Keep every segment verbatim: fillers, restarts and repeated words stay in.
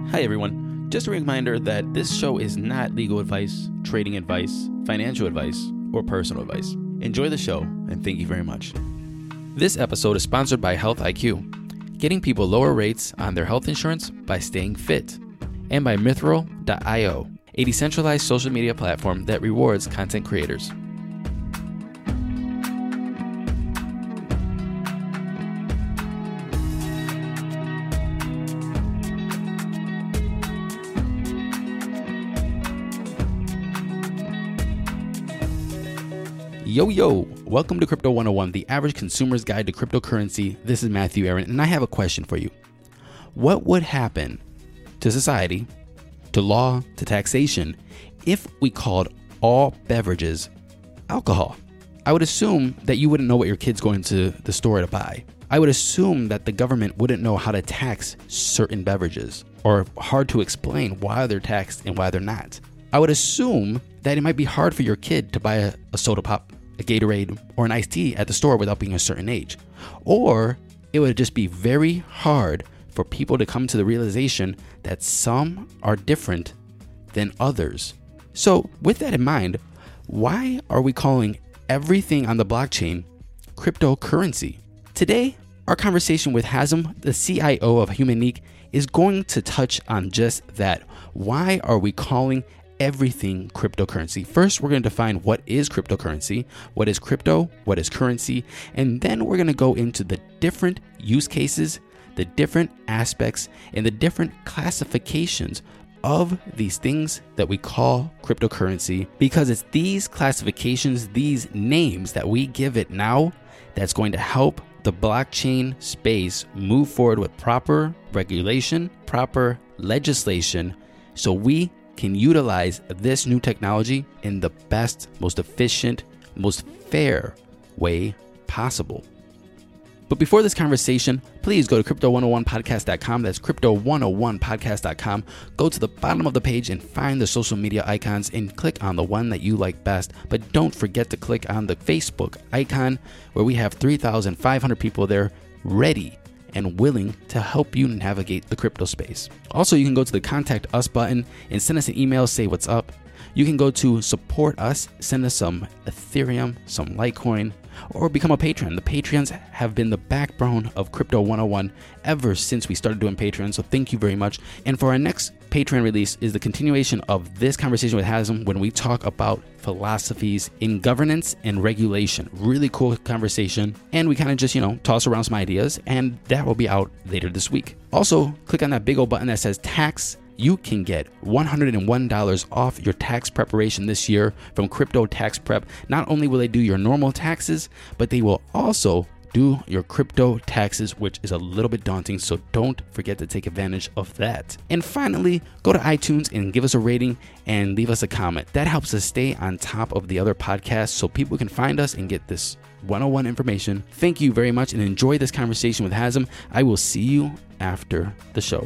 Hi, everyone. Just a reminder that this show is not legal advice, trading advice, financial advice, or personal advice. Enjoy the show, and thank you very much. This episode is sponsored by Health I Q, getting people lower rates on their health insurance by staying fit, and by Mithril dot io, a decentralized social media platform that rewards content creators. Yo, yo, welcome to Crypto one oh one, the average consumer's guide to cryptocurrency. This is Matthew Aaron, and I have a question for you. What would happen to society, to law, to taxation, if we called all beverages alcohol? I would assume that you wouldn't know what your kid's going to the store to buy. I would assume that the government wouldn't know how to tax certain beverages, or hard to explain why they're taxed and why they're not. I would assume that it might be hard for your kid to buy a, a soda pop, a Gatorade, or an iced tea at the store without being a certain age. Or it would just be very hard for people to come to the realization that some are different than others. So with that in mind, why are we calling everything on the blockchain cryptocurrency? Today, our conversation with Hazem, the C I O of Humanique, is going to touch on just that. Why are we calling everything cryptocurrency? First, we're going to define what is cryptocurrency, what is crypto, what is currency, and then we're going to go into the different use cases, the different aspects, and the different classifications of these things that we call cryptocurrency, because it's these classifications, these names that we give it now, that's going to help the blockchain space move forward with proper regulation, proper legislation, so we can utilize this new technology in the best, most efficient, most fair way possible. But before this conversation, please go to crypto one oh one podcast dot com. That's crypto one oh one podcast dot com. Go to the bottom of the page and find the social media icons and click on the one that you like best. But don't forget to click on the Facebook icon, where we have three thousand five hundred people there ready and willing to help you navigate the crypto space. Also, you can go to the Contact Us button and send us an email, say what's up. You can go to Support Us, send us some Ethereum, some Litecoin, or become a patron. The Patreons have been the backbone of Crypto one oh one ever since we started doing Patreon, so thank you very much. And for our next Patreon release is the continuation of this conversation with Hazem when we talk about philosophies in governance and regulation. Really cool conversation. And we kind of just, you know, toss around some ideas, and that will be out later this week. Also, click on that big old button that says tax. You can get one hundred one dollars off your tax preparation this year from Crypto Tax Prep. Not only will they do your normal taxes, but they will also do your crypto taxes, which is a little bit daunting, so don't forget to take advantage of that. And finally, go to iTunes and give us a rating and leave us a comment. That helps us stay on top of the other podcasts so people can find us and get this one oh one information. Thank you very much and enjoy this conversation with Hazem. I will see you after the show.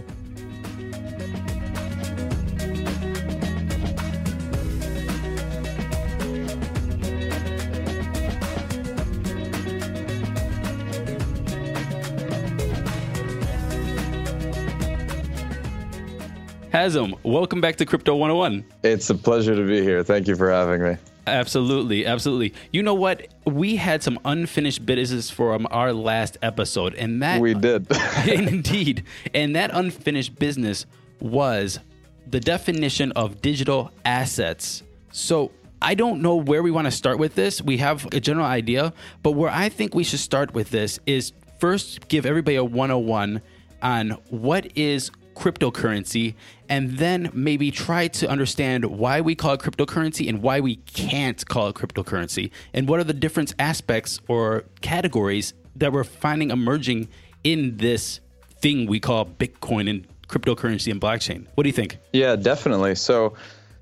Hazem, welcome back to Crypto one oh one. It's a pleasure to be here. Thank you for having me. Absolutely, absolutely. You know what? We had some unfinished business from our last episode, and that we did. Indeed. And that unfinished business was the definition of digital assets. So I don't know where we want to start with this. We have a general idea, but where I think we should start with this is first give everybody a one oh one on what is cryptocurrency, and then maybe try to understand why we call it cryptocurrency and why we can't call it cryptocurrency, and what are the different aspects or categories that we're finding emerging in this thing we call Bitcoin and cryptocurrency and blockchain. What do you think? Yeah, definitely. So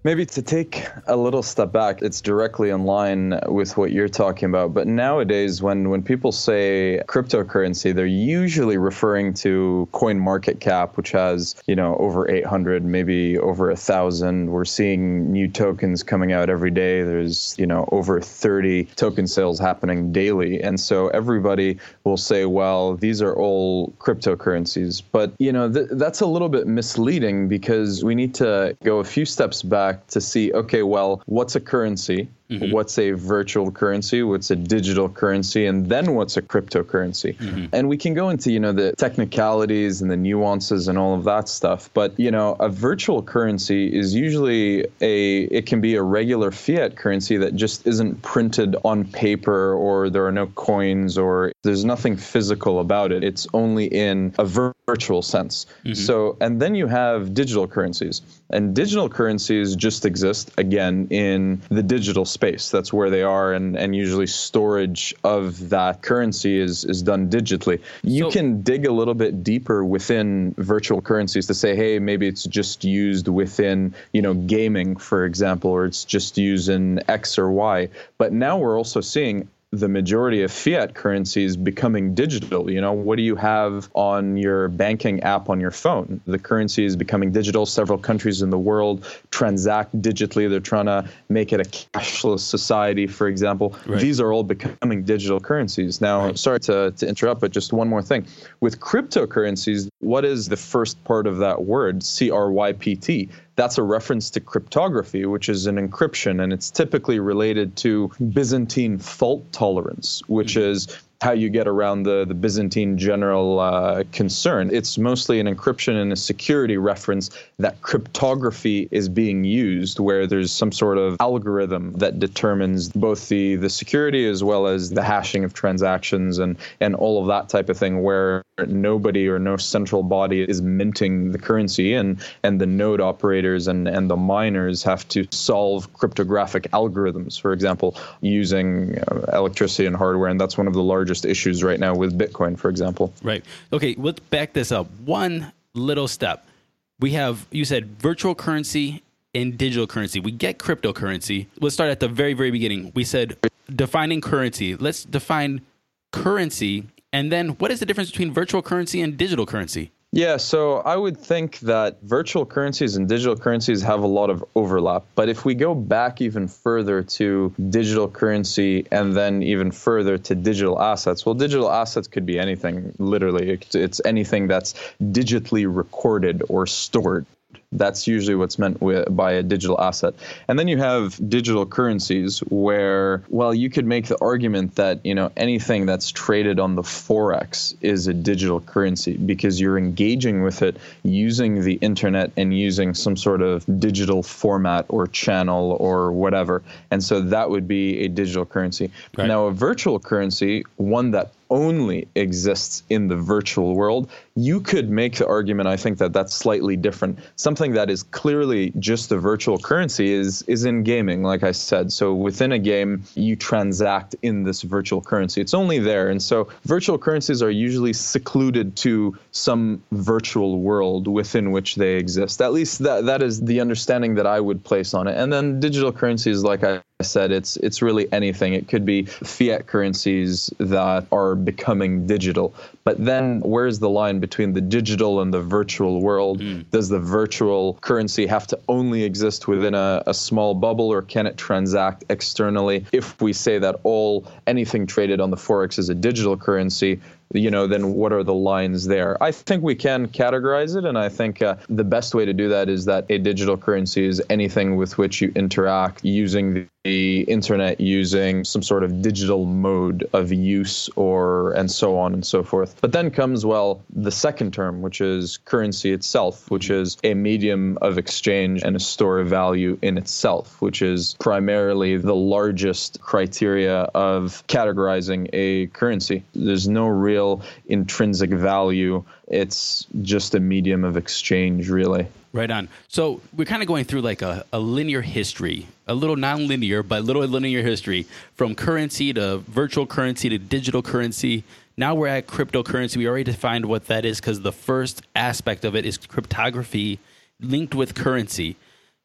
Maybe to take a little step back, it's directly in line with what you're talking about. But nowadays, when, when people say cryptocurrency, they're usually referring to CoinMarketCap, which has, you know, over eight hundred, maybe over a thousand. We're seeing new tokens coming out every day. There's, you know, over thirty token sales happening daily. And so everybody will say, well, these are all cryptocurrencies. But, you know, th- that's a little bit misleading because we need to go a few steps back to see, okay, well, what's a currency? Mm-hmm. What's a virtual currency? What's a digital currency? And then what's a cryptocurrency? Mm-hmm. And we can go into, you know, the technicalities and the nuances and all of that stuff. But, you know, a virtual currency is usually a, it can be a regular fiat currency that just isn't printed on paper, or there are no coins, or there's nothing physical about it. It's only in a vir- virtual sense. Mm-hmm. So, and then you have digital currencies. And digital currencies just exist, again, in the digital space. That's where they are, and, and usually storage of that currency is, is done digitally. You so, can dig a little bit deeper within virtual currencies to say, hey, maybe it's just used within, you know, gaming, for example, or it's just used in X or Y. But now we're also seeing the majority of fiat currencies becoming digital. You know, what do you have on your banking app on your phone? The currency is becoming digital. Several countries in the world transact digitally. They're trying to make it a cashless society, for example. Right. These are all becoming digital currencies. Now, right. sorry to, to interrupt, but just one more thing. With cryptocurrencies, what is the first part of that word? C R Y P T. That's a reference to cryptography, which is an encryption, and it's typically related to Byzantine fault tolerance, which mm-hmm. is how you get around the, the Byzantine general uh, concern. It's mostly an encryption and a security reference that cryptography is being used, where there's some sort of algorithm that determines both the, the security as well as the hashing of transactions and, and all of that type of thing, where nobody or no central body is minting the currency, and, and the node operators and, and the miners have to solve cryptographic algorithms, for example, using uh, electricity and hardware. And that's one of the largest issues right now with Bitcoin, for example. Right. Okay, let's back this up one little step. We have, you said, virtual currency and digital currency. We get cryptocurrency. Let's start at the very, very beginning. We said defining currency. Let's define currency. And then what is the difference between virtual currency and digital currency? Yeah, so I would think that virtual currencies and digital currencies have a lot of overlap. But if we go back even further to digital currency and then even further to digital assets, well, digital assets could be anything, literally. It's anything that's digitally recorded or stored. That's usually what's meant with, by a digital asset. And then you have digital currencies where, well, you could make the argument that, you know, anything that's traded on the Forex is a digital currency because you're engaging with it using the internet and using some sort of digital format or channel or whatever. And so that would be a digital currency. Right. Now, a virtual currency, one that only exists in the virtual world, you could make the argument, I think, that that's slightly different. Something that is clearly just a virtual currency is is in gaming, like I said. So within a game, you transact in this virtual currency. It's only there. And so virtual currencies are usually secluded to some virtual world within which they exist. At least that that is the understanding that I would place on it. And then digital currencies, like I said, it's it's really anything. It could be fiat currencies that are becoming digital. But then where's the line between the digital and the virtual world? Mm. Does the virtual currency have to only exist within a, a small bubble, or can it transact externally? If we say that all anything traded on the Forex is a digital currency, you know, then what are the lines there? I think we can categorize it, and I think uh, the best way to do that is that a digital currency is anything with which you interact using the internet, using some sort of digital mode of use, or and so on and so forth. But then comes, well, the second term, which is currency itself, which is a medium of exchange and a store of value in itself, which is primarily the largest criteria of categorizing a currency. There's no real intrinsic value. It's just a medium of exchange, really. Right on. So we're kind of going through like a, a linear history, a little non-linear, but a little linear history from currency to virtual currency to digital currency. Now we're at cryptocurrency. We already defined what that is because the first aspect of it is cryptography linked with currency.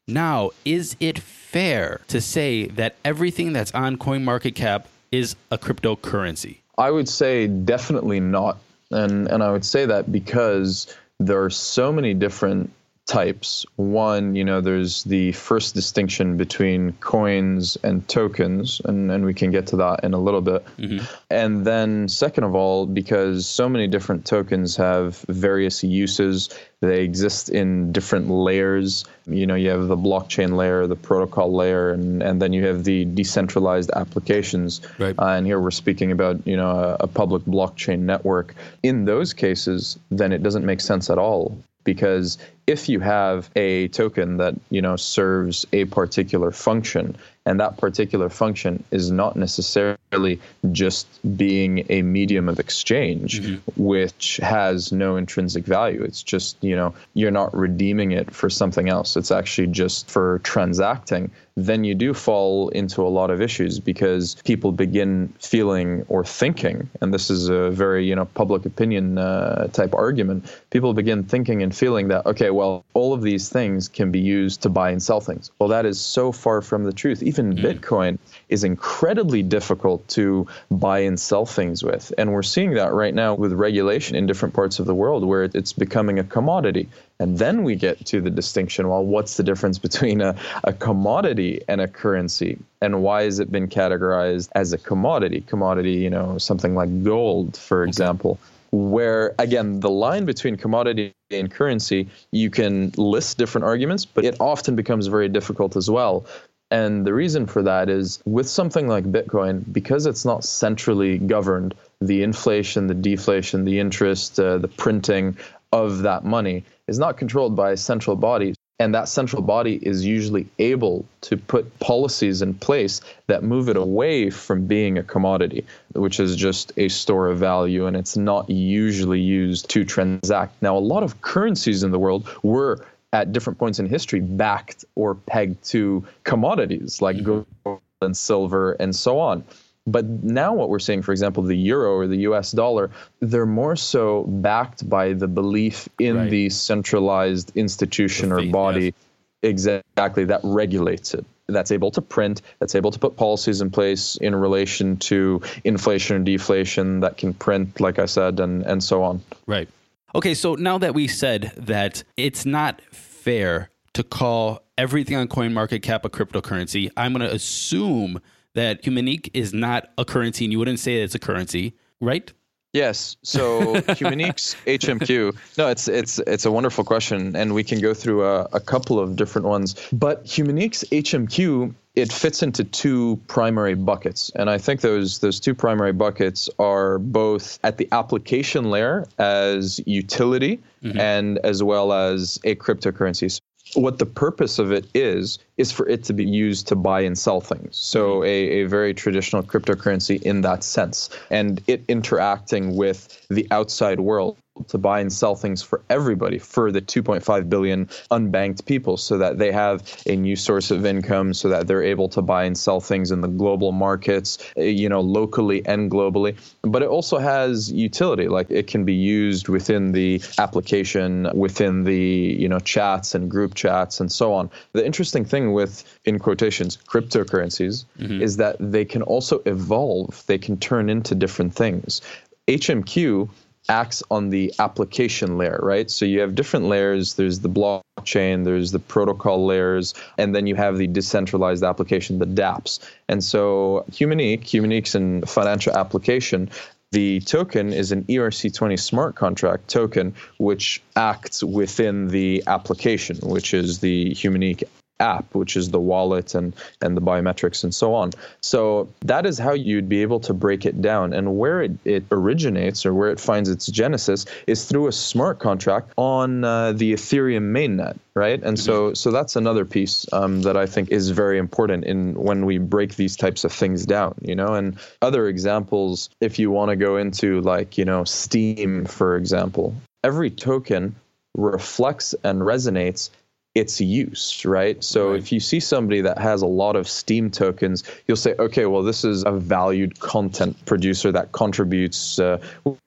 Now, is it fair to say that everything that's on CoinMarketCap is a cryptocurrency? I would say definitely not. And and I would say that because there are so many different types. One, you know, there's the first distinction between coins and tokens, and, and we can get to that in a little bit. Mm-hmm. And then second of all, because so many different tokens have various uses, they exist in different layers. You know, you have the blockchain layer, the protocol layer, and, and then you have the decentralized applications. Right. Uh, and here we're speaking about, you know, a, a public blockchain network. In those cases, then it doesn't make sense at all. Because if you have a token that, you know, serves a particular function, and that particular function is not necessarily just being a medium of exchange, mm-hmm. which has no intrinsic value. It's just, you know, you're not redeeming it for something else. It's actually just for transacting. Then you do fall into a lot of issues because people begin feeling or thinking, and this is a very, you know, public opinion uh, type argument. People begin thinking and feeling that, okay, well, all of these things can be used to buy and sell things. Well, that is so far from the truth. Even mm. Bitcoin is incredibly difficult to buy and sell things with. And we're seeing that right now with regulation in different parts of the world where it's becoming a commodity. And then we get to the distinction, well, what's the difference between a, a commodity and a currency? And why has it been categorized as a commodity? Commodity, you know, something like gold, for okay. example, where, again, the line between commodity and currency, you can list different arguments, but it often becomes very difficult as well. And the reason for that is with something like Bitcoin, because it's not centrally governed, the inflation, the deflation, the interest, uh, the printing of that money is not controlled by a central body. And that central body is usually able to put policies in place that move it away from being a commodity, which is just a store of value, and it's not usually used to transact. Now, a lot of currencies in the world were at different points in history backed or pegged to commodities like gold and silver and so on. But now what we're seeing, for example, the euro or the U S dollar, they're more so backed by the belief in right. the centralized institution the fee, or body, yes. exactly, that regulates it, that's able to print, that's able to put policies in place in relation to inflation and deflation, that can print, like I said, and, and so on. Right. Okay, so now that we said that it's not fair to call everything on CoinMarketCap a cryptocurrency, I'm going to assume that Humanique is not a currency, and you wouldn't say it's a currency, right? Yes. So Humanique's H M Q. No, it's it's it's a wonderful question, and we can go through a, a couple of different ones. But Humanique's H M Q, it fits into two primary buckets, and I think those those two primary buckets are both at the application layer as utility, mm-hmm. and as well as a cryptocurrency. What the purpose of it is, is for it to be used to buy and sell things. So a, a very traditional cryptocurrency in that sense, and it interacting with the outside world to buy and sell things for everybody, for the two point five billion unbanked people, so that they have a new source of income, so that they're able to buy and sell things in the global markets, you know, locally and globally. But it also has utility, like it can be used within the application, within the, you know, chats and group chats and so on. The interesting thing with, in quotations, cryptocurrencies mm-hmm. is that they can also evolve. They can turn into different things. H M Q acts on the application layer, right? So you have different layers. There's the blockchain, there's the protocol layers, and then you have the decentralized application, the dApps. And so Humanique, Humanique's in financial application. The token is an E R C twenty smart contract token, which acts within the application, which is the Humanique app, which is the wallet and, and the biometrics and so on. So that is how you'd be able to break it down. And where it, it originates or where it finds its genesis is through a smart contract on uh, the Ethereum mainnet, right? And so so that's another piece um, that I think is very important in when we break these types of things down, you know. And other examples, if you want to go into like, you know, Steam, for example, every token reflects and resonates its use, right? So right. if you see somebody that has a lot of Steam tokens, you'll say, okay, well, this is a valued content producer that contributes uh,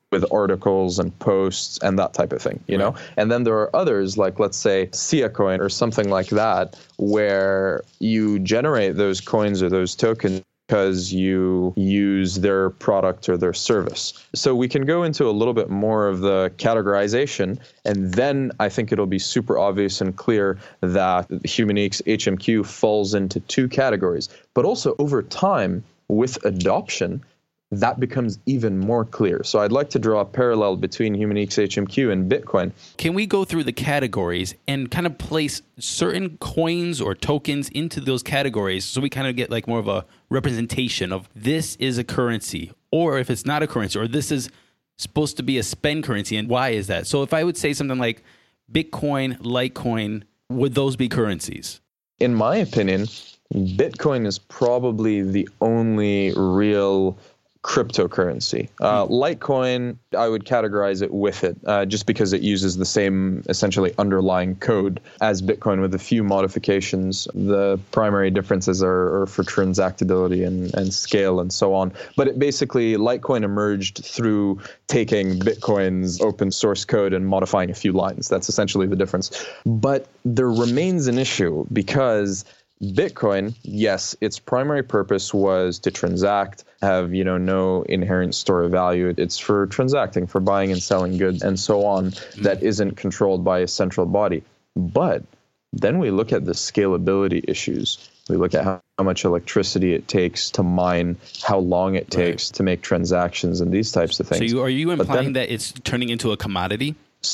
with articles and posts and that type of thing, you right. know? And then there are others like, let's say, Sia Coin or something like that, where you generate those coins or those tokens because you use their product or their service. So we can go into a little bit more of the categorization, and then I think it'll be super obvious and clear that Humanix H M Q falls into two categories. But also over time, with adoption, that becomes even more clear. So I'd like to draw a parallel between Humanix H M Q and Bitcoin. Can we go through the categories and kind of place certain coins or tokens into those categories so we kind of get like more of a representation of this is a currency, or if it's not a currency, or this is supposed to be a spend currency, and why is that? So if I would say something like Bitcoin, Litecoin, would those be currencies? In my opinion, Bitcoin is probably the only real cryptocurrency. Uh, Litecoin, I would categorize it with it, uh, just because it uses the same essentially underlying code as Bitcoin with a few modifications. The primary differences are, are for transactability and, and scale and so on. But it basically, Litecoin emerged through taking Bitcoin's open source code and modifying a few lines. That's essentially the difference. But there remains an issue because Bitcoin, yes, its primary purpose was to transact, have, you know, no inherent store of value. It's for transacting, for buying and selling goods and so on, mm-hmm. that isn't controlled by a central body. But then we look at the scalability issues. We look at how, how much electricity it takes to mine, how long it takes right. to make transactions and these types of things. So you, are you implying then, that it's turning into a commodity?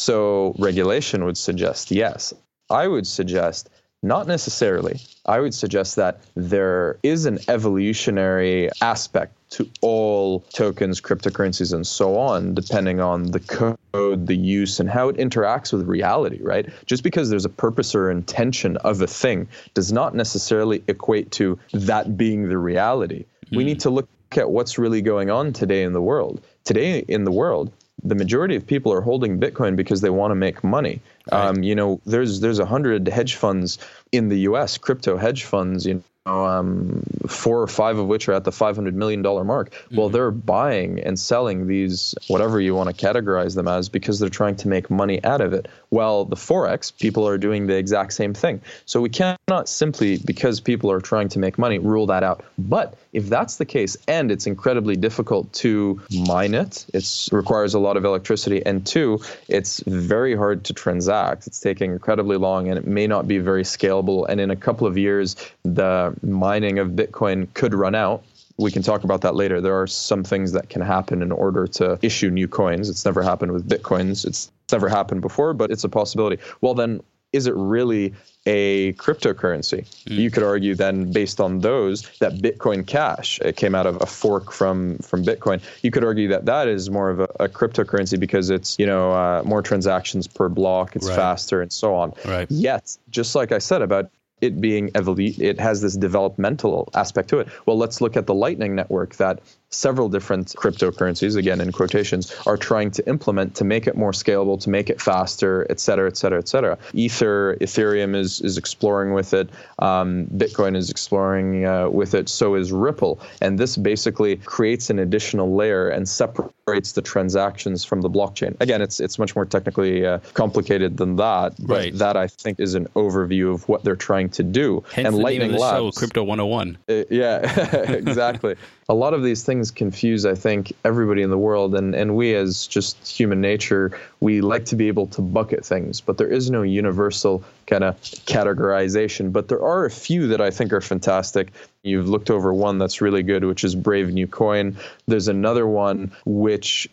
So regulation would suggest yes. I would suggest not necessarily. I would suggest that there is an evolutionary aspect to all tokens, cryptocurrencies, and so on, depending on the code, the use, and how it interacts with reality, right? Just because there's a purpose or intention of a thing does not necessarily equate to that being the reality. Mm. We need to look at what's really going on today in the world. Today in the world, the majority of people are holding Bitcoin because they want to make money. Right. Um, you know, there's there's a hundred hedge funds in the U S, crypto hedge funds, you know, um, four or five of which are at the five hundred million dollars mark. Mm-hmm. Well, they're buying and selling these, whatever you want to categorize them as, because they're trying to make money out of it. Well, the Forex, people are doing the exact same thing. So we cannot simply, because people are trying to make money, rule that out. But if that's the case, and it's incredibly difficult to mine it, it requires a lot of electricity, and two, it's very hard to transact. It's taking incredibly long, and it may not be very scalable. And in a couple of years, the mining of Bitcoin could run out. We can talk about that later. There are some things that can happen in order to issue new coins. It's never happened with Bitcoins. It's never happened before, but it's a possibility. Well, then, is it really a cryptocurrency? Mm. You could argue then, based on those, that Bitcoin Cash, it came out of a fork from from Bitcoin. You could argue that that is more of a, a cryptocurrency because it's, you know, uh, more transactions per block, it's right. faster, and so on. Right. Yet, just like I said about it being evolu- it has this developmental aspect to it. Well, let's look at the Lightning Network that several different cryptocurrencies, again in quotations, are trying to implement to make it more scalable, to make it faster, et cetera, et cetera, et cetera. Ether, Ethereum is is exploring with it. Um, Bitcoin is exploring uh, with it. So is Ripple. And this basically creates an additional layer and separates the transactions from the blockchain. Again, it's it's much more technically uh, complicated than that. But right. that, I think, is an overview of what they're trying to do. Hence and the Lightning name of the Labs, show, Crypto one oh one. Uh, yeah, exactly. A lot of these things confuse, I think, everybody in the world, and, and we as just human nature, we like to be able to bucket things, but there is no universal kind of categorization. But there are a few that I think are fantastic. You've looked over one that's really good, which is Brave New Coin. There's another one which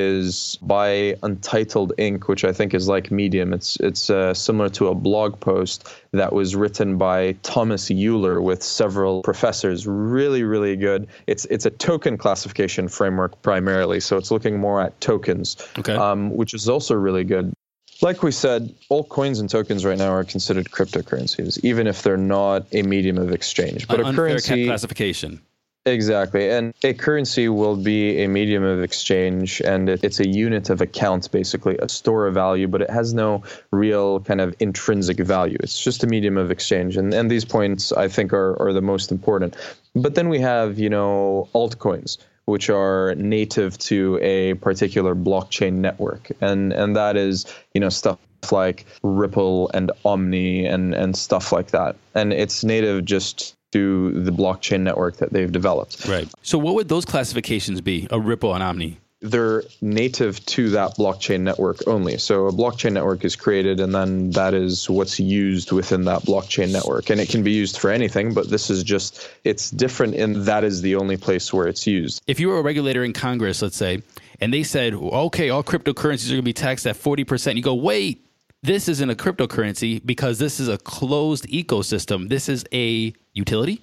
is by Untitled Incorporated, which I think is like Medium. It's it's uh, similar to a blog post that was written by Thomas Euler with several professors. Really, really good. It's it's a token classification framework primarily, so it's looking more at tokens, okay. um, which is also really good. Like we said, all coins and tokens right now are considered cryptocurrencies, even if they're not a medium of exchange. But An a currency unfair classification. Exactly. And a currency will be a medium of exchange, and it, it's a unit of account, basically, a store of value, but it has no real kind of intrinsic value. It's just a medium of exchange. And, and these points, I think, are, are the most important. But then we have, you know, altcoins, which are native to a particular blockchain network. And and that is, you know, stuff like Ripple and Omni and, and stuff like that. And it's native just to the blockchain network that they've developed. Right. So what would those classifications be, a Ripple and Omni? They're native to that blockchain network only. So a blockchain network is created, and then that is what's used within that blockchain network. And it can be used for anything, but this is just, it's different in that is the only place where it's used. If you were a regulator in Congress, let's say, and they said, okay, all cryptocurrencies are going to be taxed at forty percent, you go, wait, this isn't a cryptocurrency because this is a closed ecosystem. This is a utility.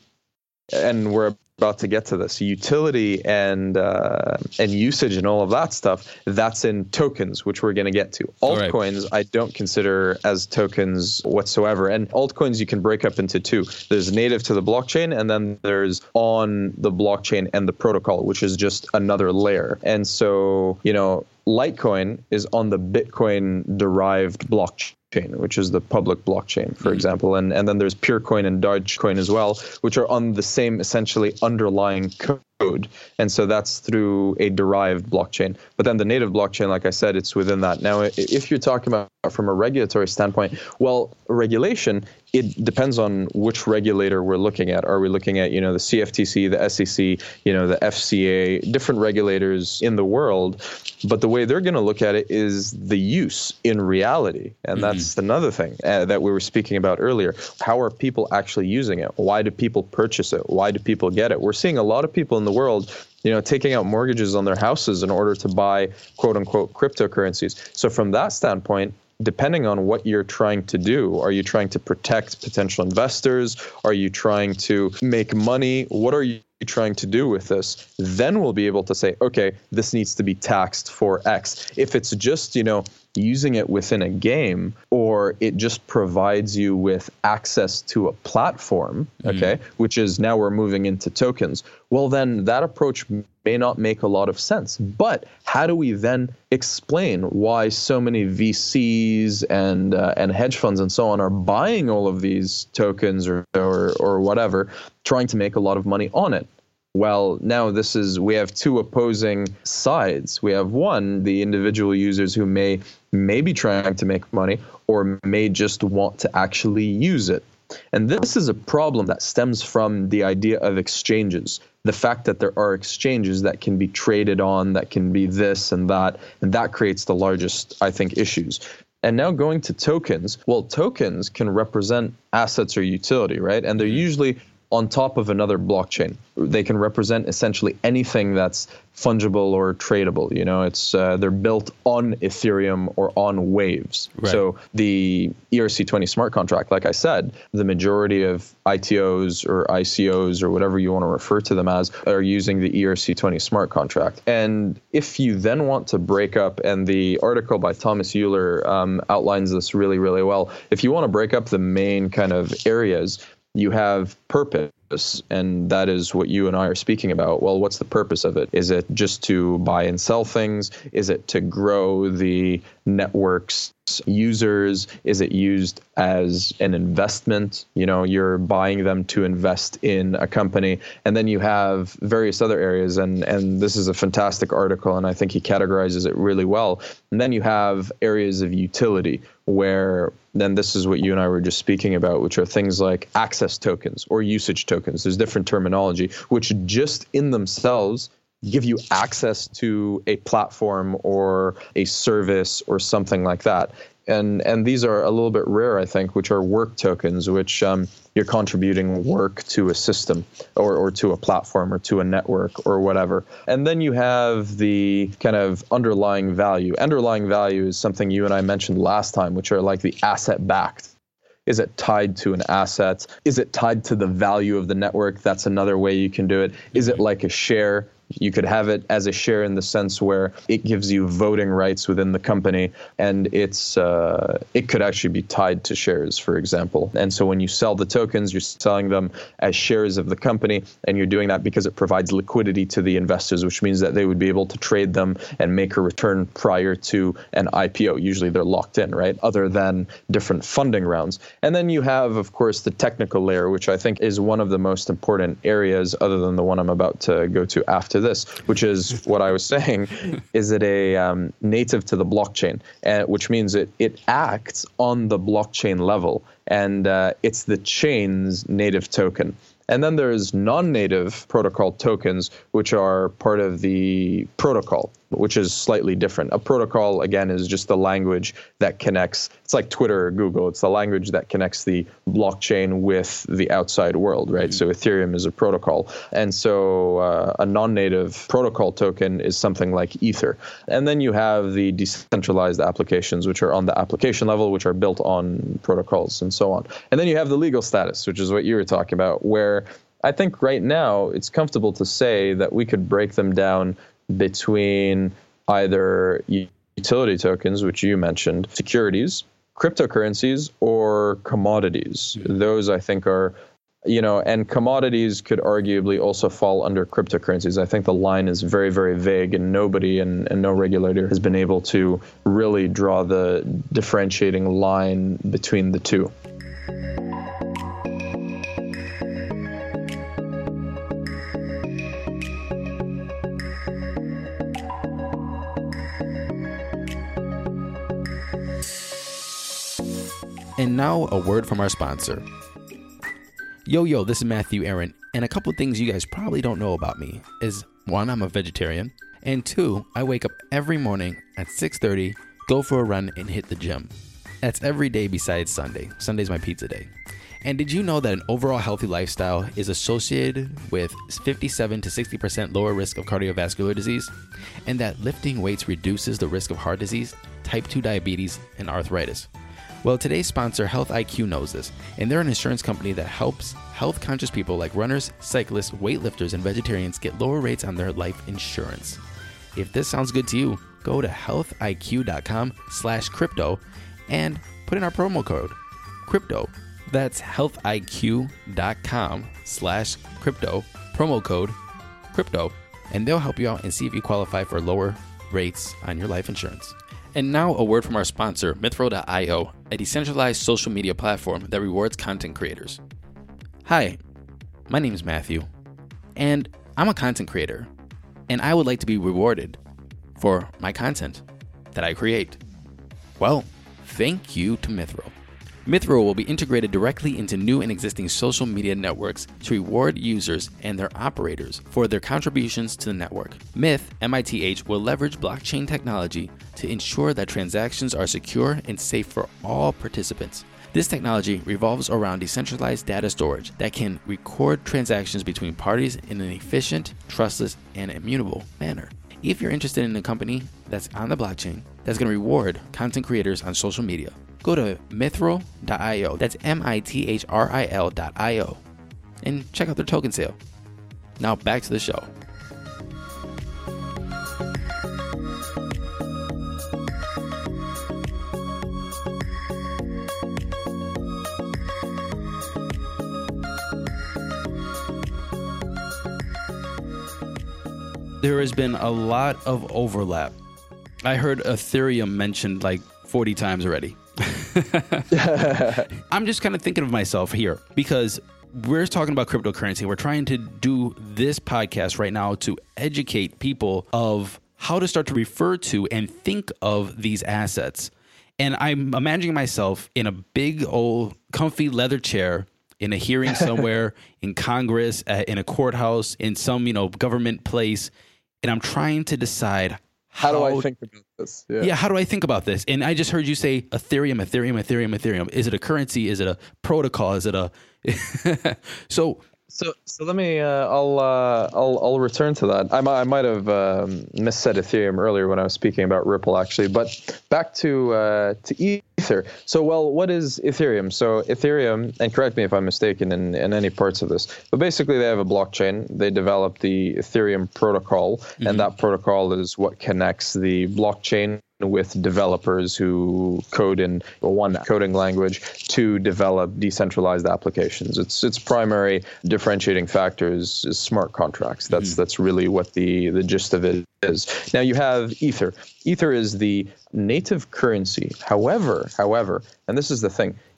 And we're about to get to this. Utility and uh, and usage and all of that stuff, that's in tokens, which we're going to get to. Altcoins, right. I don't consider as tokens whatsoever. And altcoins you can break up into two. There's native to the blockchain, and then there's on the blockchain and the protocol, which is just another layer. And so, you know, Litecoin is on the Bitcoin-derived blockchain, which is the public blockchain, for mm-hmm. example. And and then there's Purecoin and Dogecoin as well, which are on the same essentially underlying code. And so that's through a derived blockchain. But then the native blockchain, like I said, it's within that. Now, if you're talking about from a regulatory standpoint, well, regulation, it depends on which regulator we're looking at. Are we looking at, you know, the C F T C, the S E C, you know, the F C A, different regulators in the world? But the way they're going to look at it is the use in reality. And mm-hmm. that's another thing uh, that we were speaking about earlier. How are people actually using it? Why do people purchase it? Why do people get it? We're seeing a lot of people in the world, you know, taking out mortgages on their houses in order to buy quote unquote cryptocurrencies. So from that standpoint, depending on what you're trying to do, are you trying to protect potential investors? Are you trying to make money? What are you trying to do with this? Then we'll be able to say, okay, this needs to be taxed for X. If it's just, you know, using it within a game, or it just provides you with access to a platform, okay, mm-hmm. which is now we're moving into tokens, well, then that approach may not make a lot of sense. But how do we then explain why so many V Cs and uh, and hedge funds and so on are buying all of these tokens or, or or whatever, trying to make a lot of money on it? Well, now this is, we have two opposing sides. We have one, the individual users who may, may be trying to make money or may just want to actually use it. And this is a problem that stems from the idea of exchanges. The fact that there are exchanges that can be traded on, that can be this and that, and that creates the largest, I think, issues. And now going to tokens, well, tokens can represent assets or utility, right? And they're usually on top of another blockchain. They can represent essentially anything that's fungible or tradable. You know, it's uh, they're built on Ethereum or on Waves. Right. So the E R C twenty smart contract, like I said, the majority of I T Os or I C Os or whatever you want to refer to them as are using the E R C twenty smart contract. And if you then want to break up, and the article by Thomas Euler um, outlines this really, really well, if you want to break up the main kind of areas, you have purpose, and that is what you and I are speaking about. Well, what's the purpose of it? Is it just to buy and sell things? Is it to grow the network's users? Is it used as an investment? You know, you're buying them to invest in a company. And then you have various other areas, and, and this is a fantastic article, and I think he categorizes it really well. And then you have areas of utility, where then this is what you and I were just speaking about, which are things like access tokens or usage tokens. There's different terminology, which just in themselves give you access to a platform or a service or something like that. And and these are a little bit rare, I think, which are work tokens, which um, you're contributing work to a system or, or to a platform or to a network or whatever. And then you have the kind of underlying value. Underlying value is something you and I mentioned last time, which are like the asset-backed. Is it tied to an asset? Is it tied to the value of the network? That's another way you can do it. Is it like a share? You could have it as a share in the sense where it gives you voting rights within the company, and it's uh, it could actually be tied to shares, for example. And so when you sell the tokens, you're selling them as shares of the company, and you're doing that because it provides liquidity to the investors, which means that they would be able to trade them and make a return prior to an I P O. Usually they're locked in, right? Other than different funding rounds. And then you have, of course, the technical layer, which I think is one of the most important areas, other than the one I'm about to go to after this, which is what I was saying. Is it a um, native to the blockchain, uh, which means it it acts on the blockchain level, and uh, it's the chain's native token. And then there's non-native protocol tokens, which are part of the protocol, which is slightly different. A protocol, again, is just the language that connects. It's like Twitter or Google. It's the language that connects the blockchain with the outside world, right? Mm-hmm. So Ethereum is a protocol. And so uh, a non-native protocol token is something like Ether. And then you have the decentralized applications, which are on the application level, which are built on protocols and so on. And then you have the legal status, which is what you were talking about, where I think right now it's comfortable to say that we could break them down between either utility tokens, which you mentioned, securities, cryptocurrencies, or commodities. Mm-hmm. Those, I think, are, you know, and commodities could arguably also fall under cryptocurrencies. I think the line is very, very vague, and nobody and, and no regulator has been able to really draw the differentiating line between the two. And now a word from our sponsor. Yo, yo, this is Matthew Aaron, and a couple things you guys probably don't know about me is, one, I'm a vegetarian, and two, I wake up every morning at six thirty, go for a run, and hit the gym. That's every day besides Sunday. Sunday's my pizza day. And did you know that an overall healthy lifestyle is associated with fifty-seven to sixty percent lower risk of cardiovascular disease, and that lifting weights reduces the risk of heart disease, type two diabetes, and arthritis? Well, today's sponsor, Health I Q, knows this, and they're an insurance company that helps health-conscious people like runners, cyclists, weightlifters, and vegetarians get lower rates on their life insurance. If this sounds good to you, go to healthiq.com slash crypto and put in our promo code, crypto. That's healthiq.com slash crypto, promo code, crypto, and they'll help you out and see if you qualify for lower rates on your life insurance. And now a word from our sponsor, Mythro dot io, a decentralized social media platform that rewards content creators. Hi, my name is Matthew, and I'm a content creator, and I would like to be rewarded for my content that I create. Well, thank you to Mythro. Mythro will be integrated directly into new and existing social media networks to reward users and their operators for their contributions to the network. Myth, M I T H, will leverage blockchain technology to ensure that transactions are secure and safe for all participants. This technology revolves around decentralized data storage that can record transactions between parties in an efficient, trustless, and immutable manner. If you're interested in a company that's on the blockchain that's going to reward content creators on social media, go to mythril dot io, that's M I T H R I L dot I O, and check out their token sale. Now back to the show. There has been a lot of overlap. I heard Ethereum mentioned like forty times already. I'm just kind of thinking of myself here because we're talking about cryptocurrency. We're trying to do this podcast right now to educate people of how to start to refer to and think of these assets. And I'm imagining myself in a big old comfy leather chair in a hearing somewhere in Congress, uh, in a courthouse, in some, you know, government place. And I'm trying to decide How, how do I think about this? Yeah. yeah, how do I think about this? And I just heard you say Ethereum, Ethereum, Ethereum, Ethereum. Is it a currency? Is it a protocol? Is it a so? So, so let me. Uh, I'll, uh, I'll, I'll return to that. I, might, I might have um, missaid Ethereum earlier when I was speaking about Ripple, actually. But back to uh, to Ether. So, well, what is Ethereum? So, Ethereum, and correct me if I'm mistaken in, in any parts of this, but basically they have a blockchain. They developed the Ethereum protocol, mm-hmm. and that protocol is what connects the blockchain with developers who code in one coding language to develop decentralized applications. Its its primary differentiating factor is, is smart contracts. That's mm-hmm. that's really what the, the gist of it is. Now you have Ether. Ether is the native currency. However, however, and this is the thing,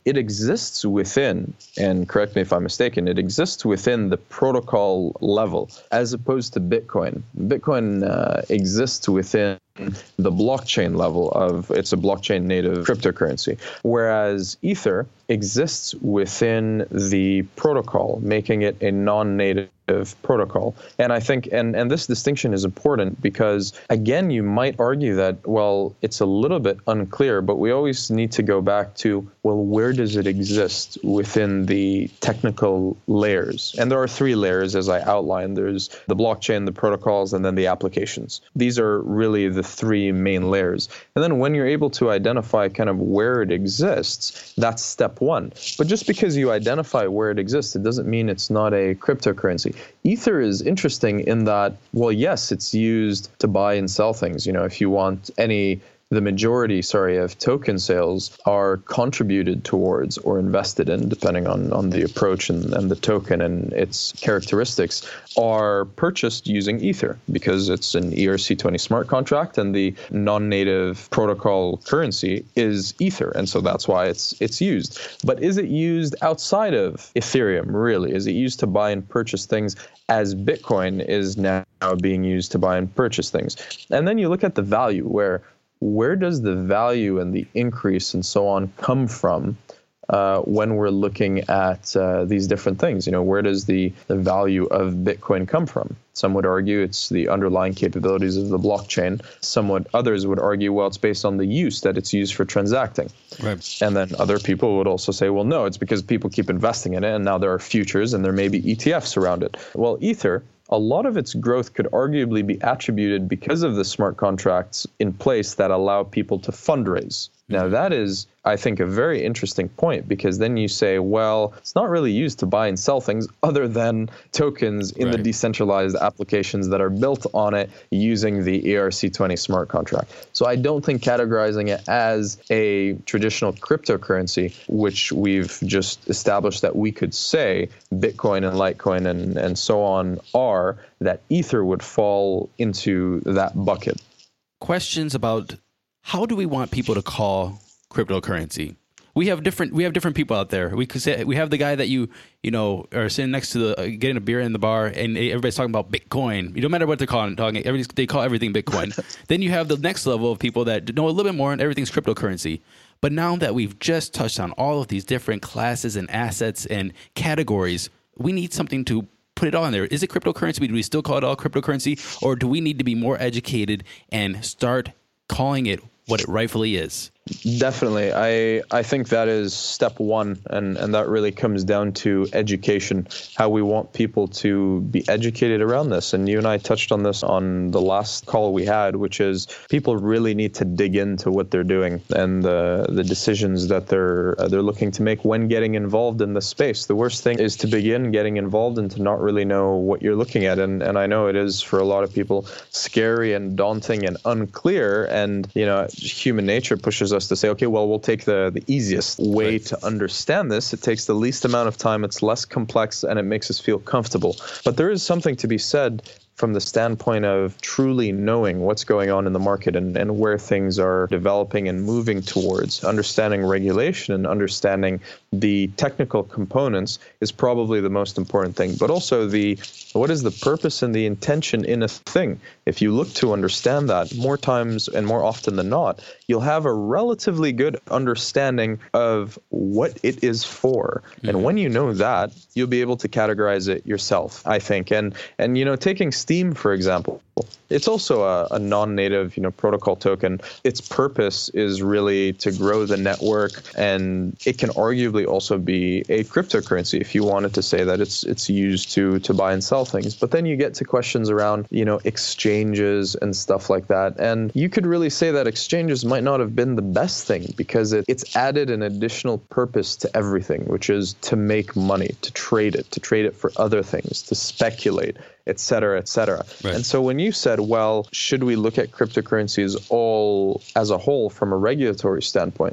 it exists within, and correct me if I'm mistaken, it exists within the protocol level as opposed to Bitcoin. Bitcoin uh, exists within the blockchain level of, it's a blockchain native cryptocurrency, whereas Ether exists within the protocol, making it a non-native protocol. And I think, and, and this distinction is important because, again, you might argue that, well, it's a little bit unclear, but we always need to go back to, well, where does it exist within the technical layers? And there are three layers, as I outlined. There's the blockchain, the protocols, and then the applications. These are really the three main layers. And then when you're able to identify kind of where it exists, that's step one. But just because you identify where it exists, it doesn't mean it's not a cryptocurrency. Ether is interesting in that, well, yes, it's used to buy and sell things. You know, if you want any, the majority, sorry, of token sales are contributed towards or invested in, depending on, on the approach and, and the token and its characteristics, are purchased using Ether because it's an E R C twenty smart contract and the non-native protocol currency is Ether. And so that's why it's it's used. But is it used outside of Ethereum, really? Is it used to buy and purchase things as Bitcoin is now being used to buy and purchase things? And then you look at the value, where where does the value and the increase and so on come from uh, when we're looking at uh, these different things? You know, where does the, the value of Bitcoin come from? Some would argue it's the underlying capabilities of the blockchain. Some would, others would argue, well, it's based on the use that it's used for transacting. Right. And then other people would also say, well, no, it's because people keep investing in it, and now there are futures and there may be E T Fs around it. Well, Ether, a lot of its growth could arguably be attributed because of the smart contracts in place that allow people to fundraise. Now, that is, I think, a very interesting point, because then you say, well, it's not really used to buy and sell things other than tokens in right. the decentralized applications that are built on it using the E R C twenty smart contract. So I don't think categorizing it as a traditional cryptocurrency, which we've just established that we could say Bitcoin and Litecoin and, and so on are, that Ether would fall into that bucket. Questions about how do we want people to call cryptocurrency? We have different we have different people out there. We could say we have the guy that you you know are sitting next to the uh, getting a beer in the bar, and everybody's talking about Bitcoin. You don't matter what they're calling talking. They call everything Bitcoin. Then you have the next level of people that know a little bit more, and everything's cryptocurrency. But now that we've just touched on all of these different classes and assets and categories, we need something to put it all in there. Is it cryptocurrency? Do we still call it all cryptocurrency, or do we need to be more educated and start calling it what it rightfully is? Definitely. I I think that is step one, and, and that really comes down to education, how we want people to be educated around this. And you and I touched on this on the last call we had, which is people really need to dig into what they're doing and the the decisions that they're uh, they're looking to make when getting involved in the space. The worst thing is to begin getting involved and to not really know what you're looking at. And and I know it is for a lot of people scary and daunting and unclear. And you know, human nature pushes us to say, okay, well, we'll take the, the easiest way right. to understand this. It takes the least amount of time, it's less complex, and it makes us feel comfortable. But there is something to be said from the standpoint of truly knowing what's going on in the market and, and where things are developing and moving towards. Understanding regulation and understanding the technical components is probably the most important thing. But also the what is the purpose and the intention in a thing? If you look to understand that, more times and more often than not, you'll have a relatively good understanding of what it is for. Mm-hmm. And when you know that, you'll be able to categorize it yourself, I think. And, and you know, taking Steem, for example, it's also a, a non-native, you know, protocol token. Its purpose is really to grow the network, and it can arguably also be a cryptocurrency if you wanted to say that it's it's used to to buy and sell things. But then you get to questions around, you know, exchanges and stuff like that. And you could really say that exchanges might not have been the best thing because it, it's added an additional purpose to everything, which is to make money, to trade it, to trade it for other things, to speculate, et cetera, et cetera. Right. And so when you said, well, should we look at cryptocurrencies all as a whole from a regulatory standpoint?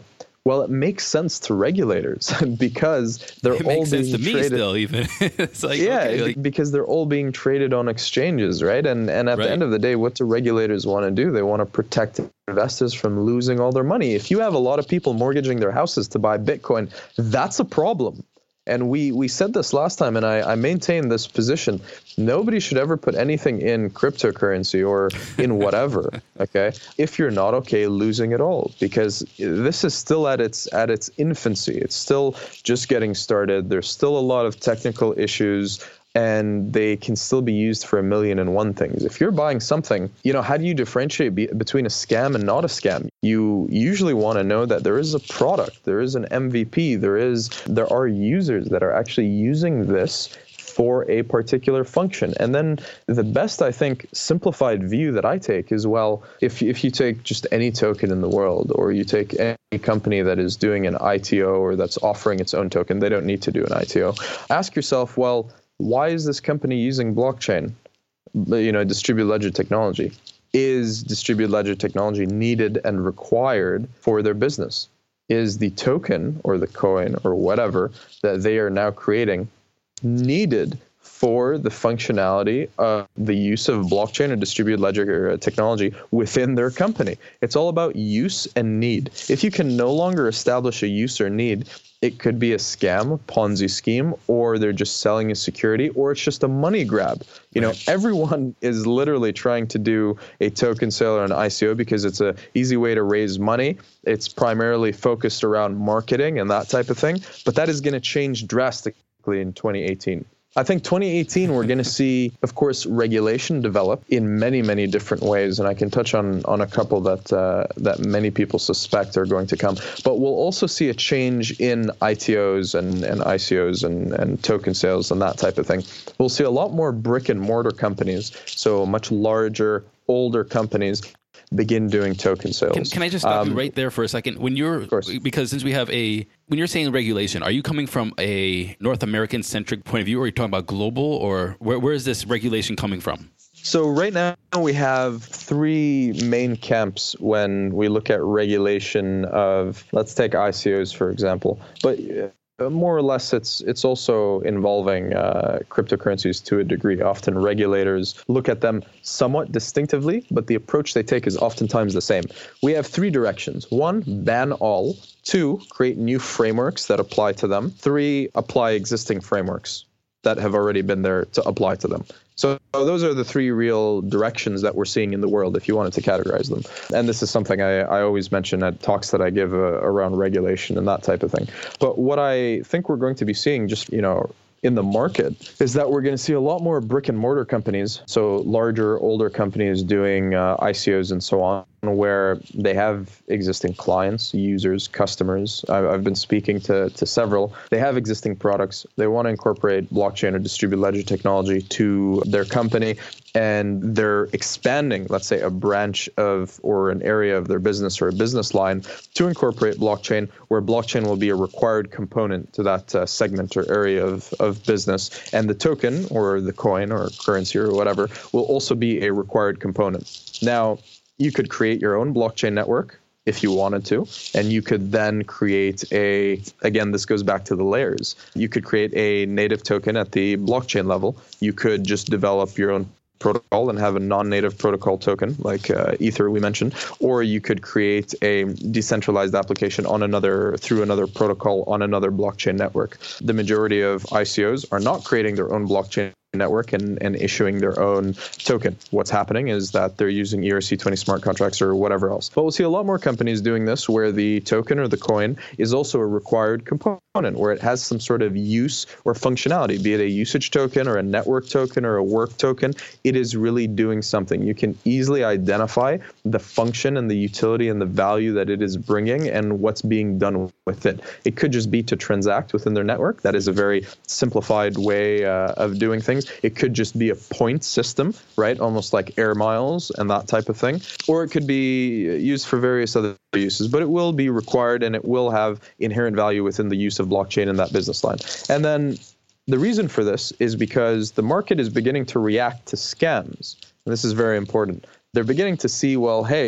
Well, it makes sense to regulators because they're It all makes sense being to me traded. still, even. It's like, Yeah, okay, like, because they're all being traded on exchanges, right? And and at Right. the end of the day, what do regulators want to do? They want to protect investors from losing all their money. If you have a lot of people mortgaging their houses to buy Bitcoin, that's a problem. And we we said this last time, and I, I maintain this position. Nobody should ever put anything in cryptocurrency or in whatever, okay, if you're not okay losing it all, because this is still at its at its infancy. It's still just getting started. There's still a lot of technical issues, and they can still be used for a million and one things. If you're buying something, you know, how do you differentiate be, between a scam and not a scam? You usually want to know that there is a product, there is an M V P, there is there are users that are actually using this for a particular function. And then the best, I think, simplified view that I take is, well, if, if you take just any token in the world, or you take any company that is doing an I T O or that's offering its own token, they don't need to do an I T O. Ask yourself, well, why is this company using blockchain, you know, distributed ledger technology? Is distributed ledger technology needed and required for their business? Is the token or the coin or whatever that they are now creating needed for the functionality of the use of blockchain or distributed ledger technology within their company? It's all about use and need. If you can no longer establish a use or need, it could be a scam, a Ponzi scheme, or they're just selling a security, or it's just a money grab. You know, everyone is literally trying to do a token sale or an I C O because it's an easy way to raise money. It's primarily focused around marketing and that type of thing, but that is going to change drastically in twenty eighteen. I think twenty eighteen, we're going to see, of course, regulation develop in many, many different ways. And I can touch on, on a couple that uh, that many people suspect are going to come. But we'll also see a change in I T Os and, and I C Os and, and token sales and that type of thing. We'll see a lot more brick and mortar companies, so much larger, older companies, begin doing token sales. Can, can I just stop um, you right there for a second? When you're, because since we have a, when you're saying regulation, are you coming from a North American centric point of view, or are you talking about global, or where, where is this regulation coming from? So right now we have three main camps when we look at regulation of, let's take I C Os, for example. But more or less, it's it's also involving uh, cryptocurrencies to a degree. Often regulators look at them somewhat distinctively, but the approach they take is oftentimes the same. We have three directions. One, ban all. Two, create new frameworks that apply to them. Three, apply existing frameworks that have already been there to apply to them. So those are the three real directions that we're seeing in the world, if you wanted to categorize them. And this is something I, I always mention at talks that I give uh, around regulation and that type of thing. But what I think we're going to be seeing just, you know, in the market is that we're going to see a lot more brick and mortar companies, so larger, older companies doing uh, I C Os and so on, where they have existing clients, users, customers. I've, I've been speaking to, to several. They have existing products. They want to incorporate blockchain or distributed ledger technology to their company, and they're expanding, let's say, a branch of or an area of their business or a business line to incorporate blockchain, where blockchain will be a required component to that uh, segment or area of, of business. And the token or the coin or currency or whatever will also be a required component. Now, you could create your own blockchain network if you wanted to, and you could then create a, again, this goes back to the layers. You could create a native token at the blockchain level. You could just develop your own protocol and have a non-native protocol token like uh, Ether we mentioned, or you could create a decentralized application on another through another protocol on another blockchain network. The majority of I C Os are not creating their own blockchain network and, and issuing their own token. What's happening is that they're using E R C twenty smart contracts or whatever else. But we'll see a lot more companies doing this where the token or the coin is also a required component, where it has some sort of use or functionality, be it a usage token or a network token or a work token. It is really doing something. You can easily identify the function and the utility and the value that it is bringing and what's being done with it. It could just be to transact within their network. That is a very simplified way uh, of doing things. It could just be a point system, right? Almost like air miles and that type of thing. Or it could be used for various other uses, but it will be required and it will have inherent value within the use of blockchain in that business line. And then the reason for this is because the market is beginning to react to scams. And this is very important. They're beginning to see, well, hey,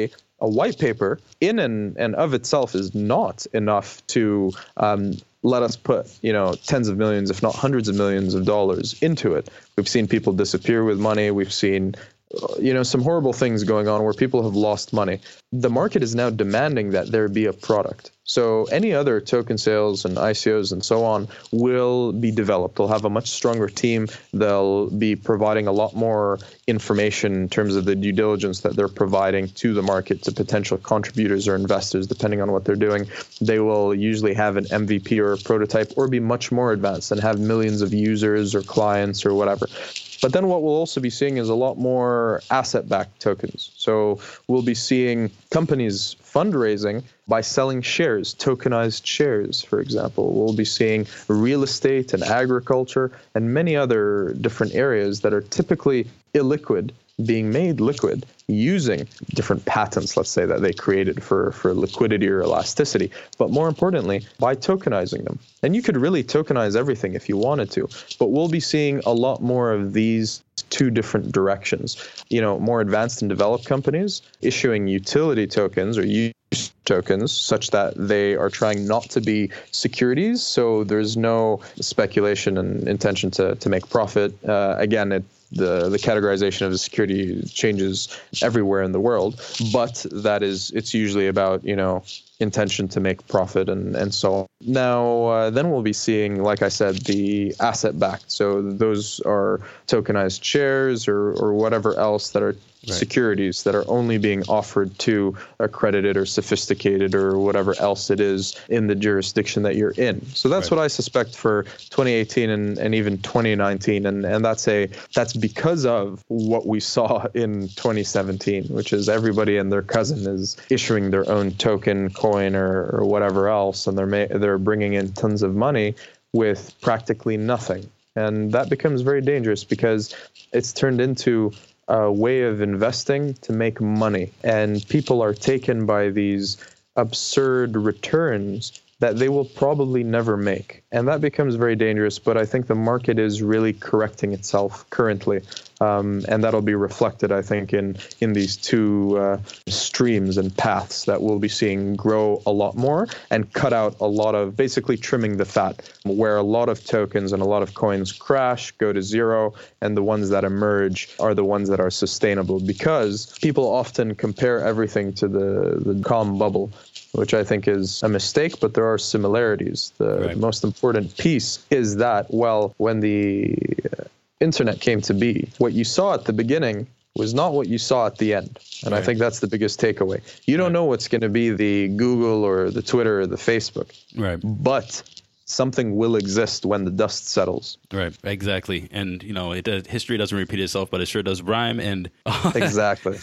a white paper in and, and of itself is not enough to um, let us put, you know, tens of millions, if not hundreds of millions of dollars into it. We've seen people disappear with money. We've seen, you know, some horrible things going on where people have lost money. The market is now demanding that there be a product. So any other token sales and I C Os and so on will be developed. They'll have a much stronger team. They'll be providing a lot more information in terms of the due diligence that they're providing to the market, to potential contributors or investors, depending on what they're doing. They will usually have an M V P or a prototype or be much more advanced and have millions of users or clients or whatever. But then what we'll also be seeing is a lot more asset-backed tokens. So we'll be seeing companies fundraising by selling shares, tokenized shares, for example. We'll be seeing real estate and agriculture and many other different areas that are typically illiquid being made liquid using different patents, let's say, that they created for, for liquidity or elasticity. But more importantly, by tokenizing them. And you could really tokenize everything if you wanted to. But we'll be seeing a lot more of these two different directions. You know, more advanced and developed companies issuing utility tokens or use tokens such that they are trying not to be securities. So there's no speculation and intention to, to make profit. Uh, again, it The, the categorization of a security changes everywhere in the world, but that is, it's usually about, you know, intention to make profit and, and so on. Now, uh, then we'll be seeing, like I said, the asset backed. So those are tokenized shares or, or whatever else that are Right. securities that are only being offered to accredited or sophisticated or whatever else it is in the jurisdiction that you're in. So that's right. what I suspect for twenty eighteen and, and even twenty nineteen. And, and that's a that's because of what we saw in twenty seventeen, which is everybody and their cousin is issuing their own token, coin, or, or whatever else. And they're ma- they're bringing in tons of money with practically nothing. And that becomes very dangerous because it's turned into a way of investing to make money. And people are taken by these absurd returns that they will probably never make. And that becomes very dangerous. But I think the market is really correcting itself currently. Um, and that'll be reflected, I think, in, in these two uh, streams and paths that we'll be seeing grow a lot more and cut out a lot of, basically trimming the fat, where a lot of tokens and a lot of coins crash, go to zero, and the ones that emerge are the ones that are sustainable, because people often compare everything to the, the calm bubble, which I think is a mistake, but there are similarities. The right. most important piece is that, well, when the internet came to be, what you saw at the beginning was not what you saw at the end. And right. I think that's the biggest takeaway. You don't right. know what's going to be the Google or the Twitter or the Facebook. Right. But something will exist when the dust settles. Right, exactly. And, you know, it does, history doesn't repeat itself, but it sure does rhyme. And exactly.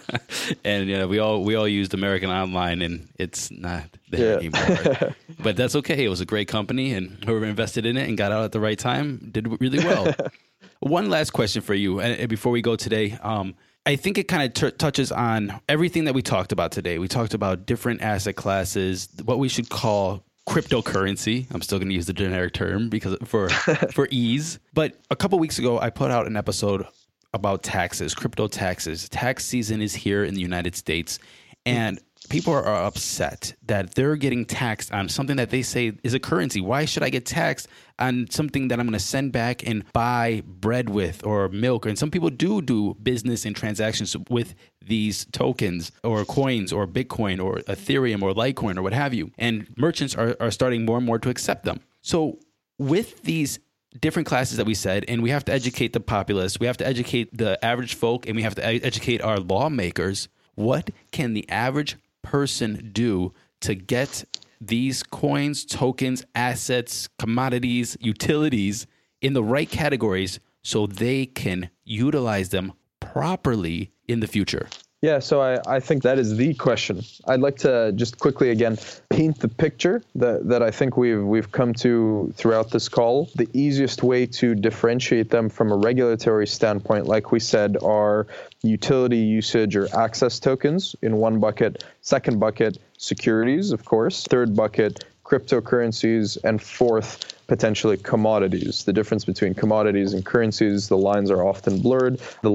And, you know, we all we all used American Online, and it's not there yeah. anymore. But that's okay. It was a great company, and whoever invested in it and got out at the right time did really well. One last question for you, and before we go today, um, I think it kind of t- touches on everything that we talked about today. We talked about different asset classes, what we should call cryptocurrency. I'm still going to use the generic term because for for ease. But a couple weeks ago, I put out an episode about taxes, crypto taxes. Tax season is here in the United States, and people are upset that they're getting taxed on something that they say is a currency. Why should I get taxed on something that I'm going to send back and buy bread with or milk? And some people do do business and transactions with these tokens or coins or Bitcoin or Ethereum or Litecoin or what have you. And merchants are, are starting more and more to accept them. So with these different classes that we said, and we have to educate the populace, we have to educate the average folk, and we have to educate our lawmakers, what can the average person do to get these coins, tokens, assets, commodities, utilities in the right categories so they can utilize them properly in the future? Yeah, so I, I think that is the question. I'd like to just quickly again paint the picture that, that I think we've we've come to throughout this call. The easiest way to differentiate them from a regulatory standpoint, like we said, are utility usage or access tokens in one bucket. Second bucket, securities, of course. Third bucket, cryptocurrencies. And fourth, potentially commodities. The difference between commodities and currencies, the lines are often blurred. The line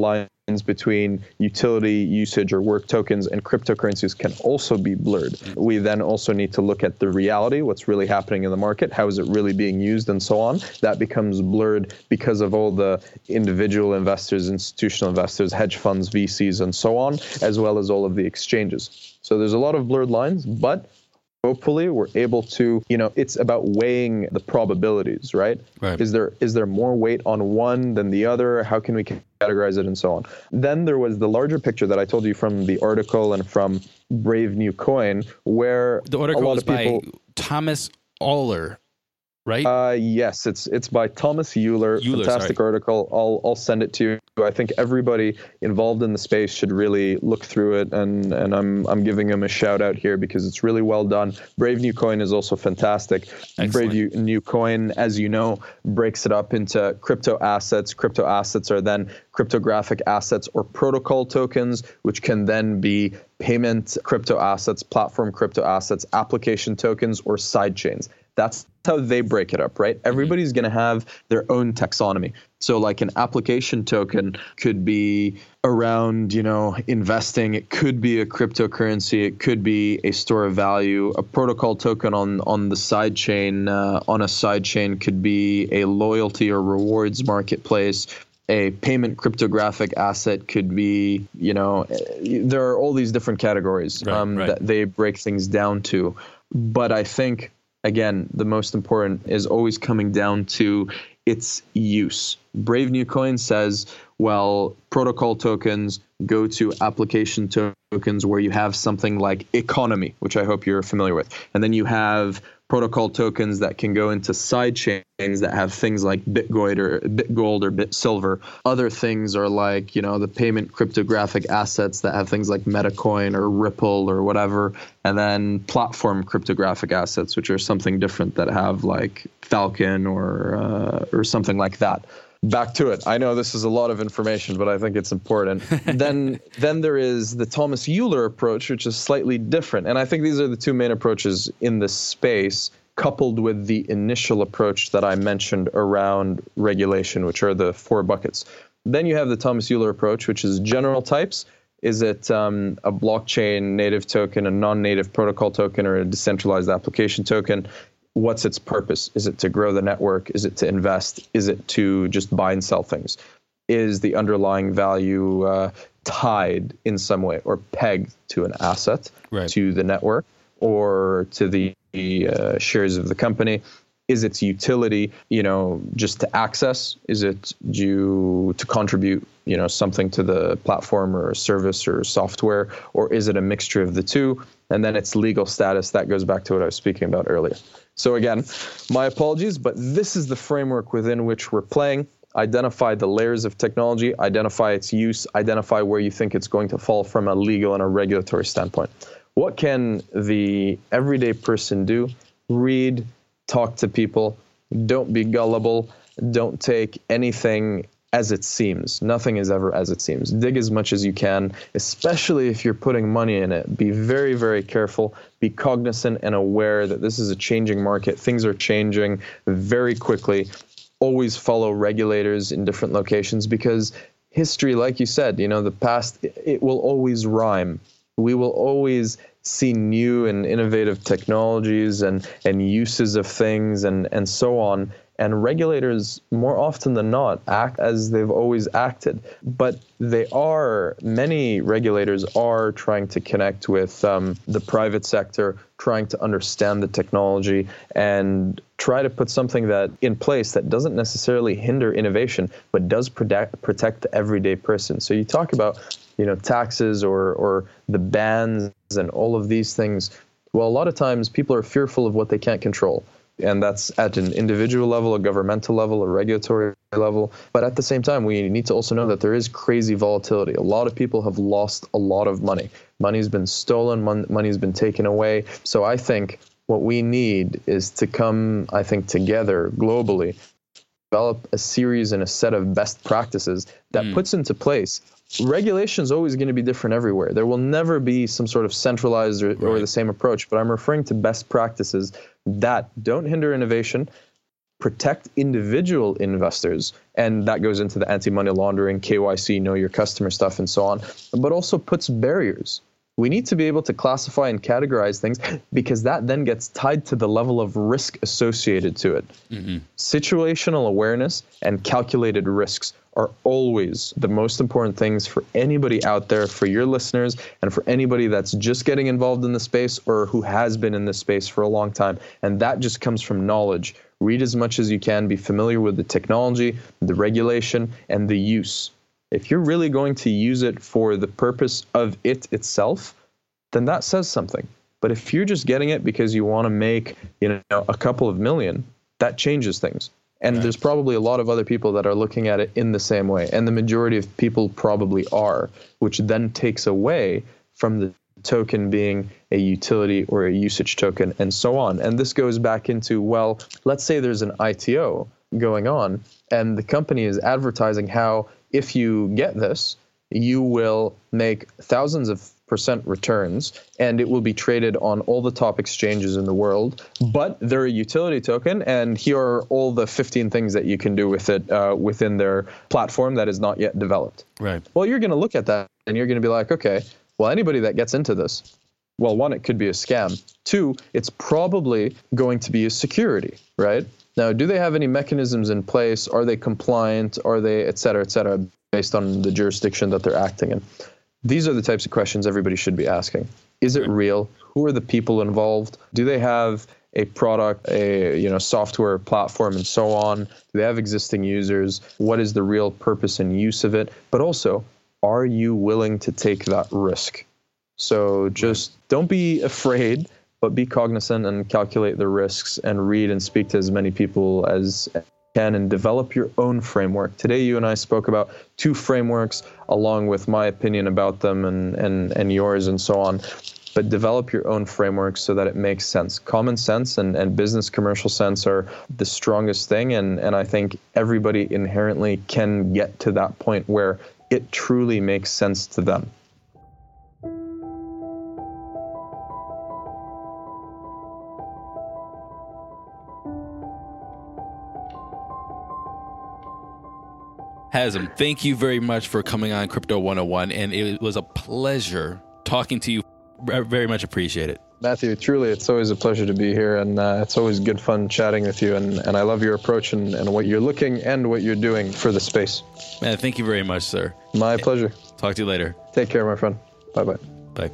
between utility, usage, or work tokens and cryptocurrencies can also be blurred. We then also need to look at the reality, what's really happening in the market, how is it really being used, and so on. That becomes blurred because of all the individual investors, institutional investors, hedge funds, V Cs, and so on, as well as all of the exchanges. So there's a lot of blurred lines, but hopefully we're able to, you know, it's about weighing the probabilities, right? Right. Is there is there more weight on one than the other? How can we categorize it, and so on? Then there was the larger picture that I told you from the article and from Brave New Coin, where the article a lot was of people, by Thomas Euler, right? Uh, yes, it's it's by Thomas Euler. Euler, Fantastic sorry. article. I'll I'll send it to you. I think everybody involved in the space should really look through it, and and I'm I'm giving him a shout out here because it's really well done. Brave New Coin is also fantastic. Excellent. Brave New, New Coin, as you know, breaks it up into crypto assets. Crypto assets are then cryptographic assets or protocol tokens, which can then be payment crypto assets, platform crypto assets, application tokens, or side chains. That's how they break it up, right? Everybody's going to have their own taxonomy. So like an application token could be around, you know, investing. It could be a cryptocurrency. It could be a store of value. A protocol token on, on the side chain, uh, on a side chain could be a loyalty or rewards marketplace. A payment cryptographic asset could be, you know, there are all these different categories right, um, right. that they break things down to. But I think, again, the most important is always coming down to its use. Brave New Coin says, well, protocol tokens go to application tokens where you have something like economy, which I hope you're familiar with. And then you have protocol tokens that can go into side chains that have things like Bitgold or Bitgold or Bitsilver. Other things are like, you know, the payment cryptographic assets that have things like Metacoin or Ripple or whatever. And then platform cryptographic assets, which are something different that have like Falcon or uh, or something like that. Back to it. I know this is a lot of information, but I think it's important. then then there is the Thomas Euler approach, which is slightly different. And I think these are the two main approaches in this space, coupled with the initial approach that I mentioned around regulation, which are the four buckets. Then you have the Thomas Euler approach, which is general types. Is it um, a blockchain native token, a non-native protocol token, or a decentralized application token? What's its purpose? Is it to grow the network? Is it to invest? Is it to just buy and sell things? Is the underlying value uh, tied in some way or pegged to an asset, right. to the network, or to the uh, shares of the company? Is its utility, you know, just to access? Is it due to contribute, you know, something to the platform or a service or software? Or is it a mixture of the two? And then its legal status, that goes back to what I was speaking about earlier. So again, my apologies, but this is the framework within which we're playing. Identify the layers of technology, identify its use, identify where you think it's going to fall from a legal and a regulatory standpoint. What can the everyday person do? Read, talk to people, don't be gullible, don't take anything as it seems. Nothing is ever as it seems. Dig as much as you can, especially if you're putting money in it. Be very, very careful. Be cognizant and aware that this is a changing market. Things are changing very quickly. Always follow regulators in different locations because history, like you said, you know, the past, it will always rhyme. We will always see new and innovative technologies and, and uses of things and, and so on. And regulators, more often than not, act as they've always acted. But they are, many regulators are trying to connect with um, the private sector, trying to understand the technology and try to put something that in place that doesn't necessarily hinder innovation, but does protect, protect the everyday person. So you talk about, you know, taxes or, or the bans and all of these things. Well, a lot of times people are fearful of what they can't control. And that's at an individual level, a governmental level, a regulatory level. But at the same time, we need to also know that there is crazy volatility. A lot of people have lost a lot of money. Money's been stolen, mon- money's been taken away. So I think what we need is to come, I think, together globally, develop a series and a set of best practices that mm. puts into place. Regulation is always going to be different everywhere. There will never be some sort of centralized or, right. or the same approach, but I'm referring to best practices that don't hinder innovation, protect individual investors, and that goes into the anti-money laundering, K Y C, know your customer stuff, and so on, but also puts barriers. We need to be able to classify and categorize things because that then gets tied to the level of risk associated to it. Mm-hmm. Situational awareness and calculated risks are always the most important things for anybody out there, for your listeners, and for anybody that's just getting involved in the space or who has been in this space for a long time. And that just comes from knowledge. Read as much as you can, be familiar with the technology, the regulation, and the use. If you're really going to use it for the purpose of it itself, then that says something. But if you're just getting it because you want to make, you know, a couple of million, that changes things. And right. There's probably a lot of other people that are looking at it in the same way. And the majority of people probably are, which then takes away from the token being a utility or a usage token and so on. And this goes back into, well, let's say there's an I T O going on and the company is advertising how if you get this, you will make thousands of percent returns and it will be traded on all the top exchanges in the world, but they're a utility token and here are all the fifteen things that you can do with it uh, within their platform that is not yet developed. Right. Well, you're going to look at that and you're going to be like, okay, well, anybody that gets into this, well, one, it could be a scam. Two, it's probably going to be a security, right? Now, do they have any mechanisms in place? Are they compliant? Are they, et cetera, et cetera, based on the jurisdiction that they're acting in? These are the types of questions everybody should be asking. Is it real? Who are the people involved? Do they have a product, a you know software platform, and so on? Do they have existing users? What is the real purpose and use of it? But also, are you willing to take that risk? So just don't be afraid, but be cognizant and calculate the risks and read and speak to as many people as can and develop your own framework. Today, you and I spoke about two frameworks along with my opinion about them and, and, and yours and so on. But develop your own framework so that it makes sense. Common sense and, and business commercial sense are the strongest thing. And, and I think everybody inherently can get to that point where it truly makes sense to them. Hazem, thank you very much for coming on Crypto one oh one, and it was a pleasure talking to you. Very much appreciate it. Matthew, truly, it's always a pleasure to be here, and uh, it's always good fun chatting with you, and, and I love your approach and, and what you're looking and what you're doing for the space. Man, thank you very much, sir. My pleasure. Talk to you later. Take care, my friend. Bye-bye. Bye.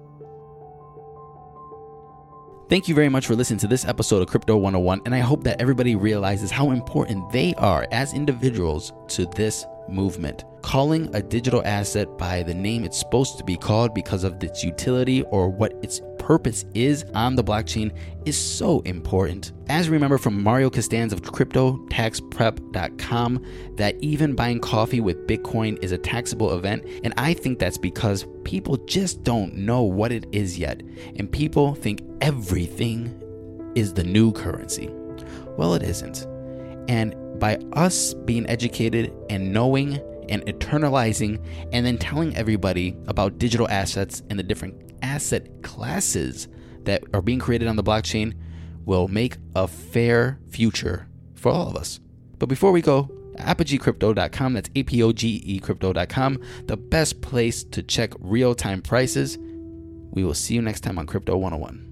Thank you very much for listening to this episode of Crypto one oh one, and I hope that everybody realizes how important they are as individuals to this movement. Calling a digital asset by the name it's supposed to be called because of its utility or what its purpose is on the blockchain is so important. As you remember from Mario Costanza of Crypto Tax Prep dot com, that even buying coffee with Bitcoin is a taxable event, and I think that's because people just don't know what it is yet, and people think everything is the new currency. Well, it isn't. And by us being educated and knowing and eternalizing and then telling everybody about digital assets and the different asset classes that are being created on the blockchain will make a fair future for all of us. But before we go, apogee crypto dot com, that's A P O G E crypto dot com, the best place to check real-time prices. We will see you next time on Crypto one oh one.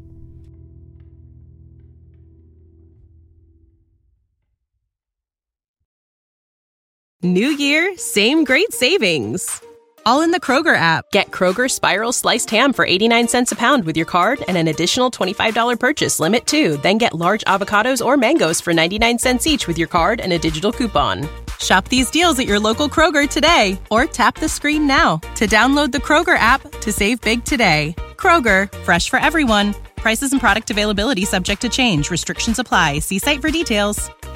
New year, same great savings. All in the Kroger app. Get Kroger Spiral Sliced Ham for eighty-nine cents a pound with your card and an additional twenty-five dollars purchase limit too. Then get large avocados or mangoes for ninety-nine cents each with your card and a digital coupon. Shop these deals at your local Kroger today or tap the screen now to download the Kroger app to save big today. Kroger, fresh for everyone. Prices and product availability subject to change. Restrictions apply. See site for details.